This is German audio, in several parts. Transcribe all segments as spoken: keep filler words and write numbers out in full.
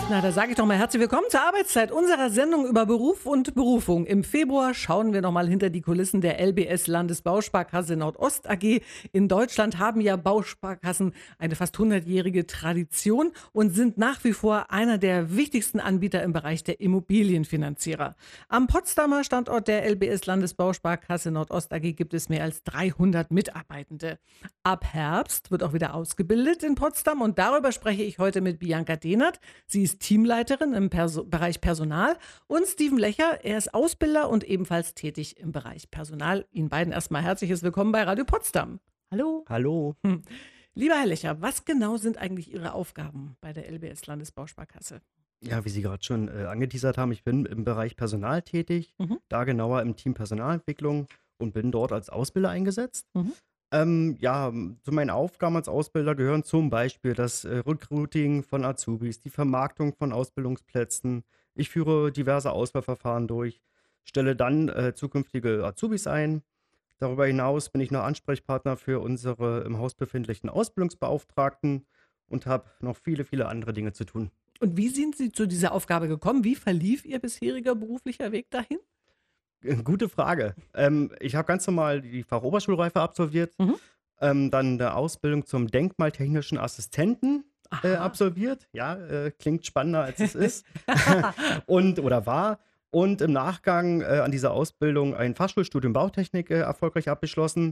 Na, da sage ich doch mal herzlich willkommen zur Arbeitszeit unserer Sendung über Beruf und Berufung. Im Februar schauen wir noch mal hinter die Kulissen der L B S Landesbausparkasse Nordost A G. In Deutschland haben ja Bausparkassen eine fast hundertjährige Tradition und sind nach wie vor einer der wichtigsten Anbieter im Bereich der Immobilienfinanzierer. Am Potsdamer Standort der L B S Landesbausparkasse Nordost A G gibt es mehr als dreihundert Mitarbeitende. Ab Herbst wird auch wieder ausgebildet in Potsdam und darüber spreche ich heute mit Bianca Dehnert. Sie ist Teamleiterin im Perso- Bereich Personal und Steven Lecher, er ist Ausbilder und ebenfalls tätig im Bereich Personal. Ihnen beiden erstmal herzliches Willkommen bei Radio Potsdam. Hallo. Hallo. Hm. Lieber Herr Lecher, was genau sind eigentlich Ihre Aufgaben bei der L B S Landesbausparkasse? Ja, wie Sie gerade schon äh, angeteasert haben, ich bin im Bereich Personal tätig, Mhm. da genauer im Team Personalentwicklung und bin dort als Ausbilder eingesetzt. Mhm. Ähm, ja, m, zu meinen Aufgaben als Ausbilder gehören zum Beispiel das äh, Recruiting von Azubis, die Vermarktung von Ausbildungsplätzen. Ich führe diverse Auswahlverfahren durch, stelle dann äh, zukünftige Azubis ein. Darüber hinaus bin ich noch Ansprechpartner für unsere im Haus befindlichen Ausbildungsbeauftragten und habe noch viele, viele andere Dinge zu tun. Und wie sind Sie zu dieser Aufgabe gekommen? Wie verlief Ihr bisheriger beruflicher Weg dahin? Äh, Gute Frage. Ähm, ich habe ganz normal die Fachoberschulreife absolviert, Mhm. ähm, dann eine Ausbildung zum denkmaltechnischen Assistenten äh, Aha. absolviert. Ja, äh, klingt spannender als es ist. und oder war. Und im Nachgang äh, an dieser Ausbildung ein Fachschulstudium Bautechnik äh, erfolgreich abgeschlossen.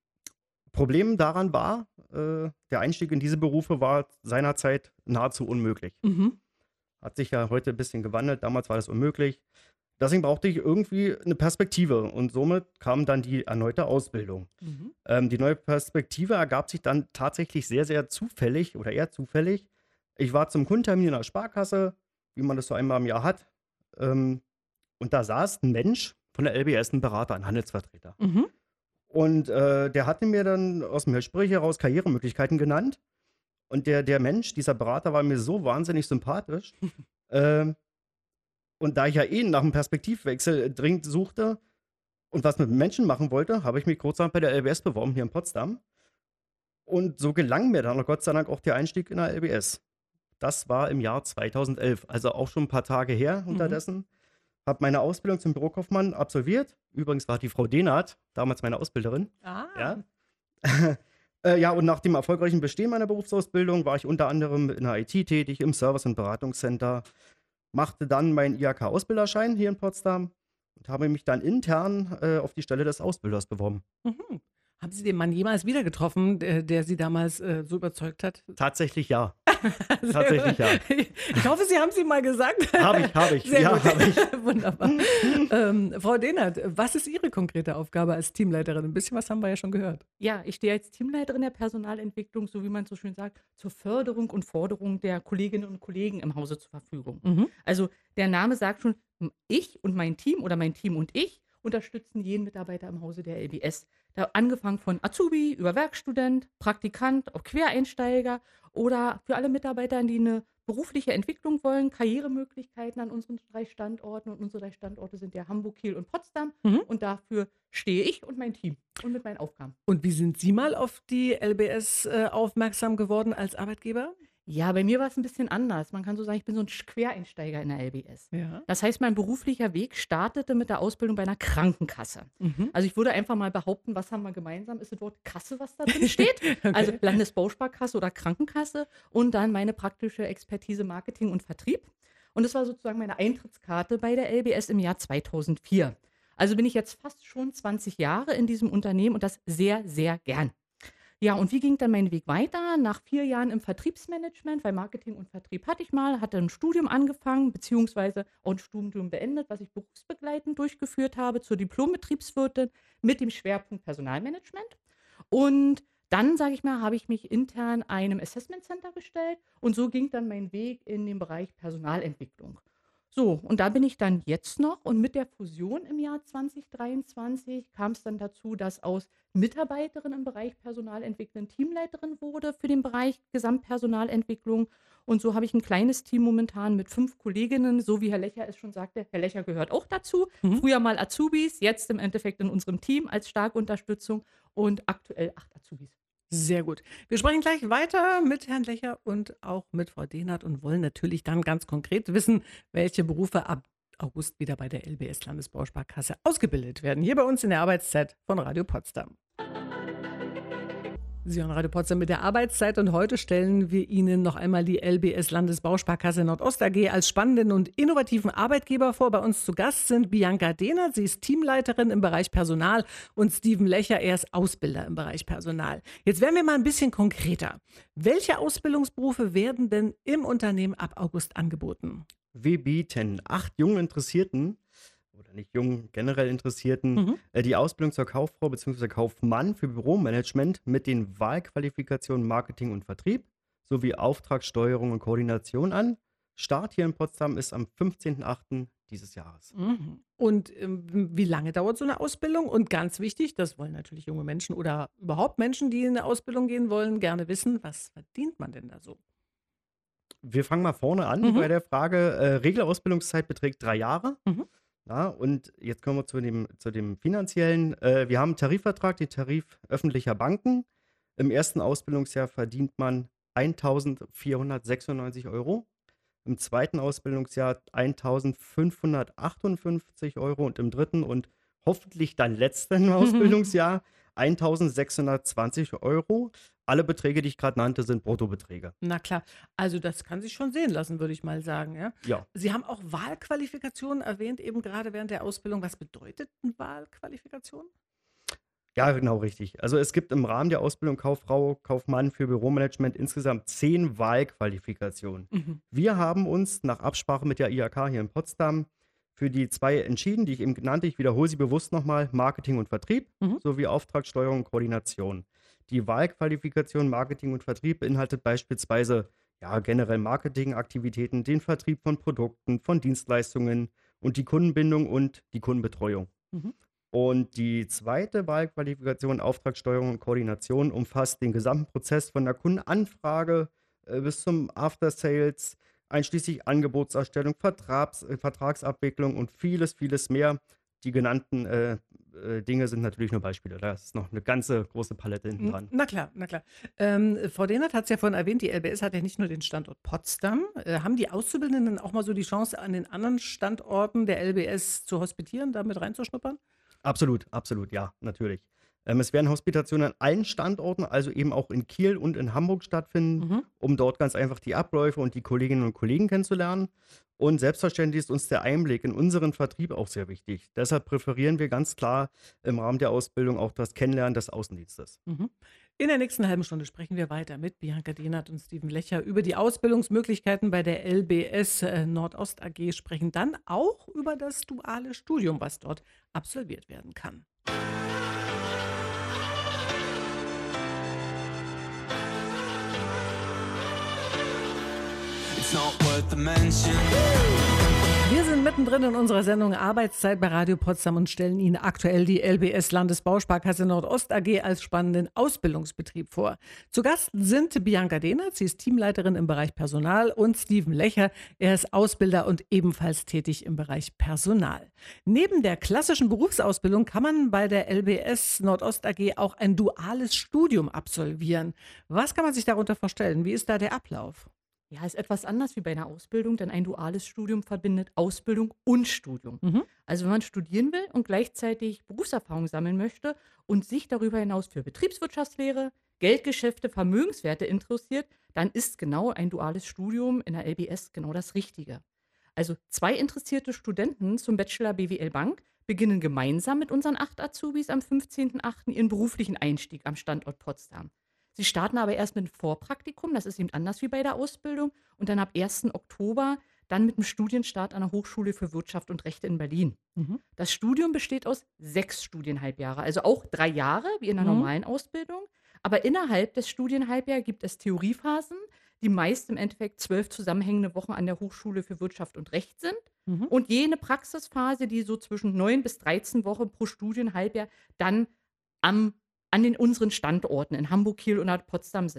Problem daran war, äh, der Einstieg in diese Berufe war seinerzeit nahezu unmöglich. Mhm. Hat sich ja heute ein bisschen gewandelt, damals war das unmöglich. Deswegen brauchte ich irgendwie eine Perspektive und somit kam dann die erneute Ausbildung. Mhm. Ähm, die neue Perspektive ergab sich dann tatsächlich sehr, sehr zufällig oder eher zufällig. Ich war zum Kundentermin in der Sparkasse, wie man das so einmal im Jahr hat. Ähm, und da saß ein Mensch von der L B S, ein Berater, ein Handelsvertreter. Mhm. Und äh, der hatte mir dann aus dem Gespräch heraus Karrieremöglichkeiten genannt. Und der, der Mensch, dieser Berater, war mir so wahnsinnig sympathisch. ähm, und da ich ja eh nach einem Perspektivwechsel dringend suchte und was mit Menschen machen wollte, habe ich mich kurzerhand bei der L B S beworben, hier in Potsdam. Und so gelang mir dann Gott sei Dank auch der Einstieg in der L B S. Das war im Jahr zweitausendelf, also auch schon ein paar Tage her Mhm. unterdessen. Habe meine Ausbildung zum Bürokaufmann absolviert. Übrigens war die Frau Dehnert damals meine Ausbilderin. Ah. Ja. Äh, ja, und nach dem erfolgreichen Bestehen meiner Berufsausbildung war ich unter anderem in der I T tätig, im Service- und Beratungscenter, machte dann meinen I H K-Ausbilderschein hier in Potsdam und habe mich dann intern äh, auf die Stelle des Ausbilders beworben. Mhm. Haben Sie den Mann jemals wieder getroffen, der, der Sie damals äh, so überzeugt hat? Tatsächlich ja. Tatsächlich ja. Ich hoffe, Sie haben es ihm mal gesagt. Habe ich, habe ich. Sehr Ja, gut. habe ich. Wunderbar. ähm, Frau Dehnert, was ist Ihre konkrete Aufgabe als Teamleiterin? Ein bisschen was haben wir ja schon gehört. Ja, ich stehe als Teamleiterin der Personalentwicklung, so wie man so schön sagt, zur Förderung und Forderung der Kolleginnen und Kollegen im Hause zur Verfügung. Mhm. Also der Name sagt schon, ich und mein Team oder mein Team und ich unterstützen jeden Mitarbeiter im Hause der L B S. Da angefangen von Azubi über Werkstudent, Praktikant, auch Quereinsteiger oder für alle Mitarbeiter, die eine berufliche Entwicklung wollen, Karrieremöglichkeiten an unseren drei Standorten. Und unsere drei Standorte sind ja Hamburg, Kiel und Potsdam. Mhm. Und dafür stehe ich und mein Team und mit meinen Aufgaben. Und wie sind Sie mal auf die L B S äh, aufmerksam geworden als Arbeitgeber? Ja, bei mir war es ein bisschen anders. Man kann so sagen, ich bin so ein Quereinsteiger in der L B S. Ja. Das heißt, mein beruflicher Weg startete mit der Ausbildung bei einer Krankenkasse. Mhm. Also ich würde einfach mal behaupten, was haben wir gemeinsam? Ist das Wort Kasse, was da drin steht? Okay. Also Landesbausparkasse oder Krankenkasse und dann meine praktische Expertise Marketing und Vertrieb. Und das war sozusagen meine Eintrittskarte bei der L B S im Jahr zweitausendvier. Also bin ich jetzt fast schon zwanzig Jahre in diesem Unternehmen und das sehr, sehr gern. Ja, und wie ging dann mein Weg weiter? Nach vier Jahren im Vertriebsmanagement, weil Marketing und Vertrieb hatte ich mal, hatte ein Studium angefangen, beziehungsweise auch ein Studium beendet, was ich berufsbegleitend durchgeführt habe, zur Diplom-Betriebswirtin mit dem Schwerpunkt Personalmanagement. Und dann, sage ich mal, habe ich mich intern einem Assessment Center gestellt und so ging dann mein Weg in den Bereich Personalentwicklung. So, und da bin ich dann jetzt noch und mit der Fusion im Jahr zwanzig dreiundzwanzig kam es dann dazu, dass aus Mitarbeiterin im Bereich Personalentwicklung Teamleiterin wurde für den Bereich Gesamtpersonalentwicklung. Und so habe ich ein kleines Team momentan mit fünf Kolleginnen, so wie Herr Lecher es schon sagte. Herr Lecher gehört auch dazu. Mhm. Früher mal Azubis, jetzt im Endeffekt in unserem Team als starke Unterstützung und aktuell acht Azubis. Sehr gut. Wir sprechen gleich weiter mit Herrn Lecher und auch mit Frau Dehnert und wollen natürlich dann ganz konkret wissen, welche Berufe ab August wieder bei der L B S Landesbausparkasse ausgebildet werden. Hier bei uns in der Arbeitszeit von Radio Potsdam. Sie hören Radio Potsdam mit der Arbeitszeit und heute stellen wir Ihnen noch einmal die L B S Landesbausparkasse Nordost A G als spannenden und innovativen Arbeitgeber vor. Bei uns zu Gast sind Bianca Dehnert, sie ist Teamleiterin im Bereich Personal, und Steven Lecher, er ist Ausbilder im Bereich Personal. Jetzt werden wir mal ein bisschen konkreter. Welche Ausbildungsberufe werden denn im Unternehmen ab August angeboten? Wir bieten acht jungen Interessierten, oder nicht jungen, generell Interessierten, Mhm. äh, die Ausbildung zur Kauffrau bzw. Kaufmann für Büromanagement mit den Wahlqualifikationen Marketing und Vertrieb sowie Auftragssteuerung und Koordination an. Start hier in Potsdam ist am fünfzehnten achten dieses Jahres. Mhm. Und ähm, wie lange dauert so eine Ausbildung? Und ganz wichtig, das wollen natürlich junge Menschen oder überhaupt Menschen, die in eine Ausbildung gehen wollen, gerne wissen, was verdient man denn da so? Wir fangen mal vorne an Mhm. bei der Frage. Äh, Regelausbildungszeit beträgt drei Jahre. Mhm. Ja, und jetzt kommen wir zu dem, zu dem finanziellen. Äh, wir haben einen Tarifvertrag, den Tarif öffentlicher Banken. Im ersten Ausbildungsjahr verdient man eintausendvierhundertsechsundneunzig Euro. Im zweiten Ausbildungsjahr eintausendfünfhundertachtundfünfzig Euro und im dritten und hoffentlich dann letzten Ausbildungsjahr eintausendsechshundertzwanzig Euro. Alle Beträge, die ich gerade nannte, sind Bruttobeträge. Na klar, also das kann sich schon sehen lassen, würde ich mal sagen. Ja? Ja. Sie haben auch Wahlqualifikationen erwähnt, eben gerade während der Ausbildung. Was bedeutet eine Wahlqualifikation? Ja, genau richtig. Also es gibt im Rahmen der Ausbildung Kauffrau, Kaufmann für Büromanagement insgesamt zehn Wahlqualifikationen. Mhm. Wir haben uns nach Absprache mit der I H K hier in Potsdam für die zwei entschieden, die ich eben genannte. Ich wiederhole sie bewusst nochmal: Marketing und Vertrieb Mhm. sowie Auftragssteuerung und Koordination. Die Wahlqualifikation Marketing und Vertrieb beinhaltet beispielsweise ja, generell Marketingaktivitäten, den Vertrieb von Produkten, von Dienstleistungen und die Kundenbindung und die Kundenbetreuung. Mhm. Und die zweite Wahlqualifikation, Auftragssteuerung und Koordination, umfasst den gesamten Prozess von der Kundenanfrage äh, bis zum After Sales, einschließlich Angebotserstellung, Vertrags, äh, Vertragsabwicklung und vieles, vieles mehr. Die genannten äh, äh, Dinge sind natürlich nur Beispiele. Da ist noch eine ganze große Palette hinten N- dran. Na klar, na klar. Ähm, Frau Dehnert hat es ja vorhin erwähnt, die L B S hat ja nicht nur den Standort Potsdam. Äh, haben die Auszubildenden auch mal so die Chance, an den anderen Standorten der L B S zu hospitieren, da mit reinzuschnuppern? Absolut, absolut, ja, natürlich. Ähm, es werden Hospitationen an allen Standorten, also eben auch in Kiel und in Hamburg stattfinden, Mhm. um dort ganz einfach die Abläufe und die Kolleginnen und Kollegen kennenzulernen. Und selbstverständlich ist uns der Einblick in unseren Vertrieb auch sehr wichtig. Deshalb präferieren wir ganz klar im Rahmen der Ausbildung auch das Kennenlernen des Außendienstes. Mhm. In der nächsten halben Stunde sprechen wir weiter mit Bianca Dehnert und Steven Lecher über die Ausbildungsmöglichkeiten bei der L B S äh, Nordost A G, sprechen dann auch über das duale Studium, was dort absolviert werden kann. It's not worth the mention. Wir sind mittendrin in unserer Sendung Arbeitszeit bei Radio Potsdam und stellen Ihnen aktuell die L B S Landesbausparkasse Nordost A G als spannenden Ausbildungsbetrieb vor. Zu Gast sind Bianca Dehnert, sie ist Teamleiterin im Bereich Personal, und Steven Lecher, er ist Ausbilder und ebenfalls tätig im Bereich Personal. Neben der klassischen Berufsausbildung kann man bei der L B S Nordost A G auch ein duales Studium absolvieren. Was kann man sich darunter vorstellen? Wie ist da der Ablauf? Ja, ist etwas anders wie bei einer Ausbildung, denn ein duales Studium verbindet Ausbildung und Studium. Mhm. Also wenn man studieren will und gleichzeitig Berufserfahrung sammeln möchte und sich darüber hinaus für Betriebswirtschaftslehre, Geldgeschäfte, Vermögenswerte interessiert, dann ist genau ein duales Studium in der L B S genau das Richtige. Also zwei interessierte Studenten zum Bachelor B W L Bank beginnen gemeinsam mit unseren acht Azubis am fünfzehnten achten ihren beruflichen Einstieg am Standort Potsdam. Sie starten aber erst mit einem Vorpraktikum, das ist eben anders wie bei der Ausbildung, und dann ab ersten Oktober dann mit dem Studienstart an der Hochschule für Wirtschaft und Recht in Berlin. Mhm. Das Studium besteht aus sechs Studienhalbjahre, also auch drei Jahre wie in der Mhm. normalen Ausbildung. Aber innerhalb des Studienhalbjahres gibt es Theoriephasen, die meist im Endeffekt zwölf zusammenhängende Wochen an der Hochschule für Wirtschaft und Recht sind. Mhm. Und jene Praxisphase, die so zwischen neun bis dreizehn Wochen pro Studienhalbjahr dann am, an den unseren Standorten in Hamburg, Kiel und Potsdam sind.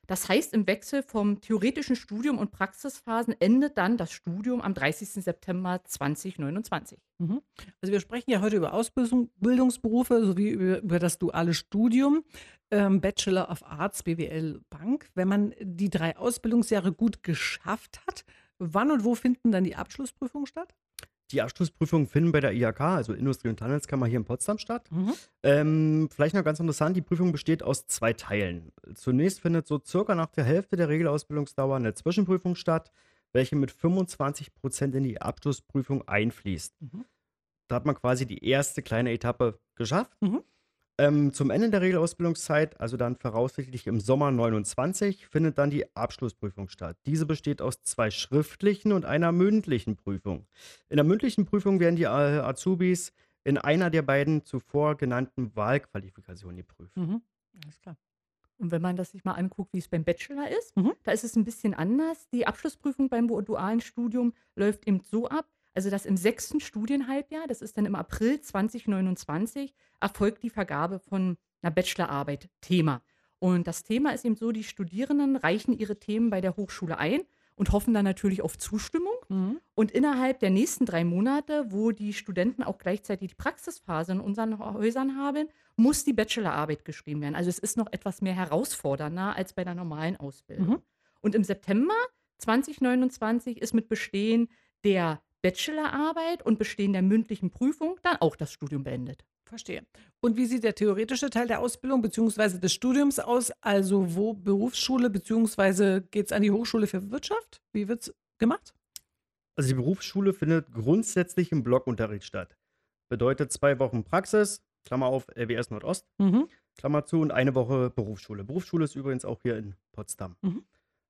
Das heißt, im Wechsel vom theoretischen Studium und Praxisphasen endet dann das Studium am dreißigsten September zweitausendneunundzwanzig. Mhm. Also wir sprechen ja heute über Ausbildungsberufe sowie über, über das duale Studium, ähm, Bachelor of Arts, B W L Bank. Wenn man die drei Ausbildungsjahre gut geschafft hat, wann und wo finden dann die Abschlussprüfungen statt? Die Abschlussprüfungen finden bei der I H K, also Industrie- und Handelskammer hier in Potsdam statt. Mhm. Ähm, vielleicht noch ganz interessant, die Prüfung besteht aus zwei Teilen. Zunächst findet so circa nach der Hälfte der Regelausbildungsdauer eine Zwischenprüfung statt, welche mit fünfundzwanzig Prozent in die Abschlussprüfung einfließt. Mhm. Da hat man quasi die erste kleine Etappe geschafft. Mhm. Ähm, zum Ende der Regelausbildungszeit, also dann voraussichtlich im Sommer neunundzwanzig, findet dann die Abschlussprüfung statt. Diese besteht aus zwei schriftlichen und einer mündlichen Prüfung. In der mündlichen Prüfung werden die äh, Azubis in einer der beiden zuvor genannten Wahlqualifikationen geprüft. Mhm. Alles klar. Und wenn man das sich mal anguckt, wie es beim Bachelor ist, Mhm. da ist es ein bisschen anders. Die Abschlussprüfung beim dualen Studium läuft eben so ab, also dass im sechsten Studienhalbjahr, das ist dann im April zweitausendneunundzwanzig, erfolgt die Vergabe von einer Bachelorarbeit Thema. Und das Thema ist eben so, die Studierenden reichen ihre Themen bei der Hochschule ein und hoffen dann natürlich auf Zustimmung. Mhm. Und innerhalb der nächsten drei Monate, wo die Studenten auch gleichzeitig die Praxisphase in unseren Häusern haben, muss die Bachelorarbeit geschrieben werden. Also es ist noch etwas mehr herausfordernder als bei der normalen Ausbildung. Mhm. Und im September zweitausendneunundzwanzig ist mit Bestehen der Bachelorarbeit und Bestehen der mündlichen Prüfung dann auch das Studium beendet. Verstehe. Und wie sieht der theoretische Teil der Ausbildung bzw. des Studiums aus? Also wo Berufsschule bzw. geht es an die Hochschule für Wirtschaft? Wie wird es gemacht? Also die Berufsschule findet grundsätzlich im Blockunterricht statt. Bedeutet zwei Wochen Praxis, Klammer auf, L B S Nordost, Mhm. Klammer zu, und eine Woche Berufsschule. Berufsschule ist übrigens auch hier in Potsdam. Mhm.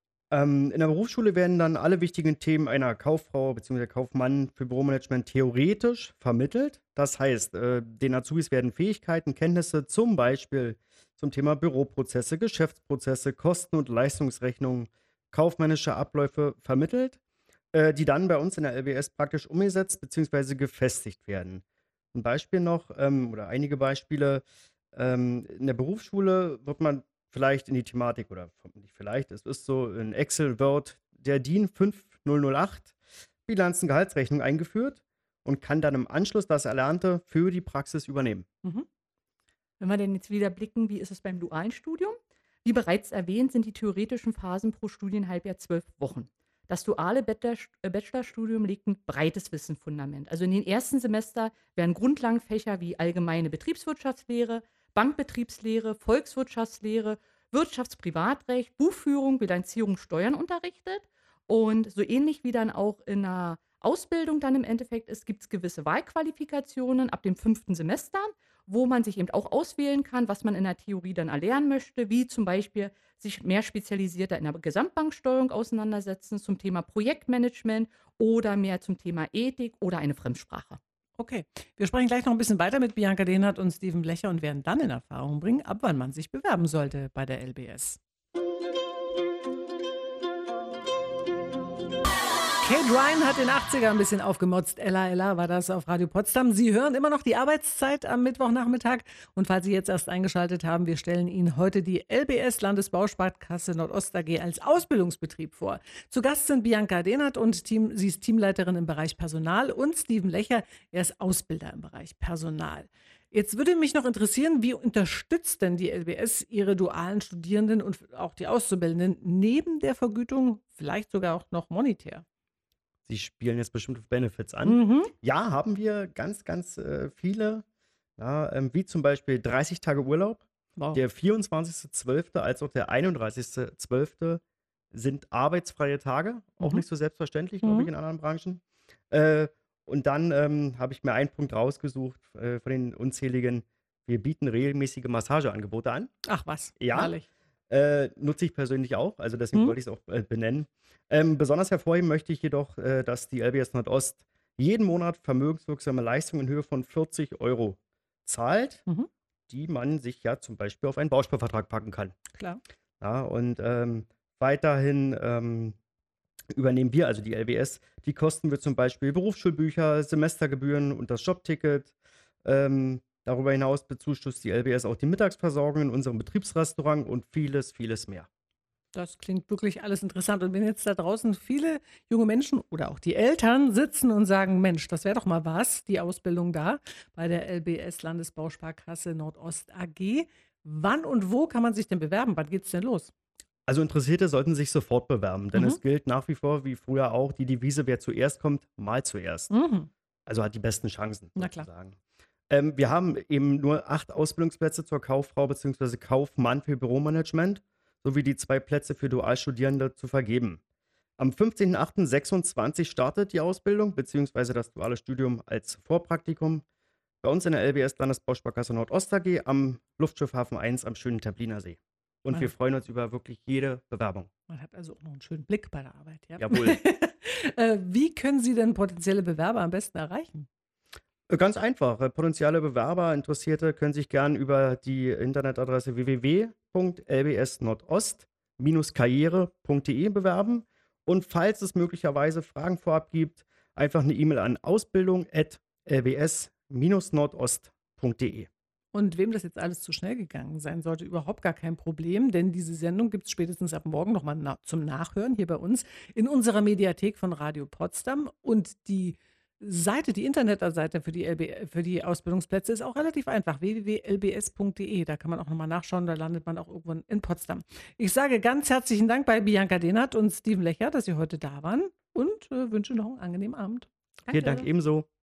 Ähm, in der Berufsschule werden dann alle wichtigen Themen einer Kauffrau bzw. Kaufmann für Büromanagement theoretisch vermittelt. Das heißt, äh, den Azubis werden Fähigkeiten, Kenntnisse zum Beispiel zum Thema Büroprozesse, Geschäftsprozesse, Kosten- und Leistungsrechnungen, kaufmännische Abläufe vermittelt, äh, die dann bei uns in der L B S praktisch umgesetzt bzw. gefestigt werden. Ein Beispiel noch, ähm, oder einige Beispiele. Ähm, in der Berufsschule wird man vielleicht in die Thematik, oder nicht vielleicht, es ist so, in Excel, Word, der D I N fünftausendachtzig Bilanzen, Gehaltsrechnung eingeführt und kann dann im Anschluss das Erlernte für die Praxis übernehmen. Mhm. Wenn wir denn jetzt wieder blicken, wie ist es beim dualen Studium? Wie bereits erwähnt, sind die theoretischen Phasen pro Studienhalbjahr zwölf Wochen. Das duale Bachelor- äh, Bachelorstudium legt ein breites Wissenfundament. Also in den ersten Semester werden Grundlagenfächer wie allgemeine Betriebswirtschaftslehre, Bankbetriebslehre, Volkswirtschaftslehre, Wirtschaftsprivatrecht, Buchführung, Bilanzierung, Steuern unterrichtet. Und so ähnlich wie dann auch in einer Ausbildung dann im Endeffekt ist, gibt es gewisse Wahlqualifikationen ab dem fünften Semester, wo man sich eben auch auswählen kann, was man in der Theorie dann erlernen möchte, wie zum Beispiel sich mehr spezialisierter in der Gesamtbanksteuerung auseinandersetzen, zum Thema Projektmanagement oder mehr zum Thema Ethik oder eine Fremdsprache. Okay, wir sprechen gleich noch ein bisschen weiter mit Bianca Dehnert und Steven Blecher und werden dann in Erfahrung bringen, ab wann man sich bewerben sollte bei der L B S. Kate Ryan hat den achtziger ein bisschen aufgemotzt. Ella, Ella war das auf Radio Potsdam. Sie hören immer noch die Arbeitszeit am Mittwochnachmittag. Und falls Sie jetzt erst eingeschaltet haben, wir stellen Ihnen heute die L B S Landesbausparkasse Nordost A G als Ausbildungsbetrieb vor. Zu Gast sind Bianca Dehnert und Team, sie ist Teamleiterin im Bereich Personal, und Steven Lecher, er ist Ausbilder im Bereich Personal. Jetzt würde mich noch interessieren, wie unterstützt denn die L B S ihre dualen Studierenden und auch die Auszubildenden neben der Vergütung, vielleicht sogar auch noch monetär? Sie spielen jetzt bestimmt auf Benefits an. Mhm. Ja, haben wir ganz, ganz äh, viele, ja, ähm, wie zum Beispiel dreißig Tage Urlaub. Wow. Der vierundzwanzigster zwölfte als auch der einunddreißigster zwölfte sind arbeitsfreie Tage. Auch Mhm. nicht so selbstverständlich, glaube Mhm. ich, in anderen Branchen. Äh, und dann ähm, habe ich mir einen Punkt rausgesucht äh, von den unzähligen. Wir bieten regelmäßige Massageangebote an. Ach was, Ja. herrlich. Äh, nutze ich persönlich auch, also deswegen Mhm. wollte ich es auch äh, benennen. Ähm, besonders hervorheben möchte ich jedoch, äh, dass die L B S Nordost jeden Monat vermögenswirksame Leistungen in Höhe von vierzig Euro zahlt, Mhm. die man sich ja zum Beispiel auf einen Bausparvertrag packen kann. Klar. Ja, und ähm, weiterhin ähm, übernehmen wir, also die L B S, die Kosten für zum Beispiel Berufsschulbücher, Semestergebühren und das Jobticket. Ähm, darüber hinaus bezuschusst die L B S auch die Mittagsversorgung in unserem Betriebsrestaurant und vieles, vieles mehr. Das klingt wirklich alles interessant. Und wenn jetzt da draußen viele junge Menschen oder auch die Eltern sitzen und sagen, Mensch, das wäre doch mal was, die Ausbildung da bei der L B S Landesbausparkasse Nordost A G. Wann und wo kann man sich denn bewerben? Wann geht's denn los? Also Interessierte sollten sich sofort bewerben, denn Mhm. es gilt nach wie vor, wie früher auch, die Devise, wer zuerst kommt, mal zuerst. Mhm. Also hat die besten Chancen, Na klar. sozusagen. Ähm, wir haben eben nur acht Ausbildungsplätze zur Kauffrau bzw. Kaufmann für Büromanagement sowie die zwei Plätze für Dualstudierende zu vergeben. Am fünfzehnten achten sechsundzwanzig startet die Ausbildung bzw. das duale Studium als Vorpraktikum bei uns in der L B S Landesbausparkasse Nordost A G am Luftschiffhafen eins am schönen Templiner See. Und Ja. wir freuen uns über wirklich jede Bewerbung. Man hat also auch noch einen schönen Blick bei der Arbeit. Ja? Jawohl. Äh, Wie können Sie denn potenzielle Bewerber am besten erreichen? Äh, Ganz einfach. Äh, Potenzielle Bewerber, Interessierte können sich gern über die Internetadresse w w w punkt l b s nordost karriere punkt d e bewerben. Und falls es möglicherweise Fragen vorab gibt, einfach eine E-Mail an ausbildung at l b s nordost punkt d e. Und wem das jetzt alles zu schnell gegangen sein sollte, überhaupt gar kein Problem, denn diese Sendung gibt es spätestens ab morgen nochmal na zum Nachhören hier bei uns in unserer Mediathek von Radio Potsdam. Und die Seite, die Internetseite für die, L B, für die Ausbildungsplätze ist auch relativ einfach, w w w punkt l b s punkt d e. Da kann man auch nochmal nachschauen, da landet man auch irgendwann in Potsdam. Ich sage ganz herzlichen Dank bei Bianca Dehnert und Steven Lecher, dass Sie heute da waren und äh, wünsche noch einen angenehmen Abend. Vielen Dank ebenso.